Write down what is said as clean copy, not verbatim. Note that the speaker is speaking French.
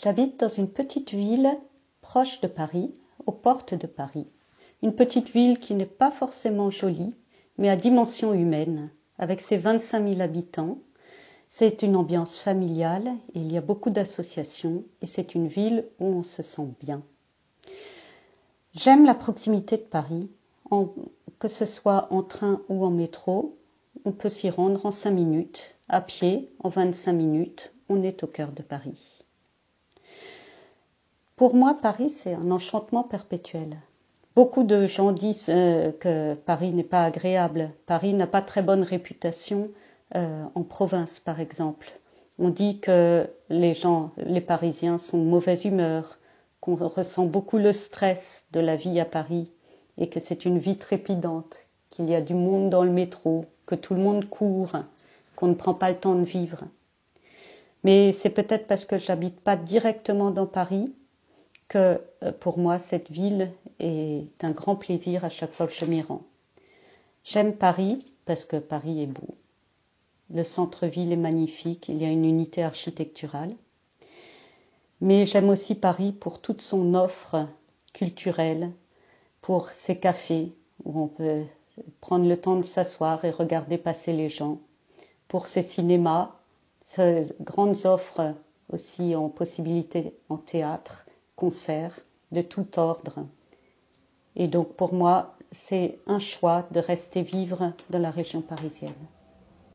J'habite dans une petite ville proche de Paris, aux portes de Paris. Une petite ville qui n'est pas forcément jolie, mais à dimension humaine. Avec ses 25 000 habitants, c'est une ambiance familiale, et il y a beaucoup d'associations et c'est une ville où on se sent bien. J'aime la proximité de Paris, que ce soit en train ou en métro. On peut s'y rendre en 5 minutes, à pied en 25 minutes, on est au cœur de Paris. Pour moi, Paris, c'est un enchantement perpétuel. Beaucoup de gens disent que Paris n'est pas agréable. Paris n'a pas très bonne réputation en province, par exemple. On dit que les Parisiens sont de mauvaise humeur, qu'on ressent beaucoup le stress de la vie à Paris et que c'est une vie trépidante, qu'il y a du monde dans le métro, que tout le monde court, qu'on ne prend pas le temps de vivre. Mais c'est peut-être parce que j'habite pas directement dans Paris que pour moi cette ville est un grand plaisir à chaque fois que je m'y rends. J'aime Paris parce que Paris est beau. Le centre-ville est magnifique, il y a une unité architecturale. Mais j'aime aussi Paris pour toute son offre culturelle, pour ses cafés où on peut prendre le temps de s'asseoir et regarder passer les gens, pour ses cinémas, ses grandes offres aussi en possibilités en théâtre, concerts de tout ordre. Et donc pour moi, c'est un choix de rester vivre dans la région parisienne.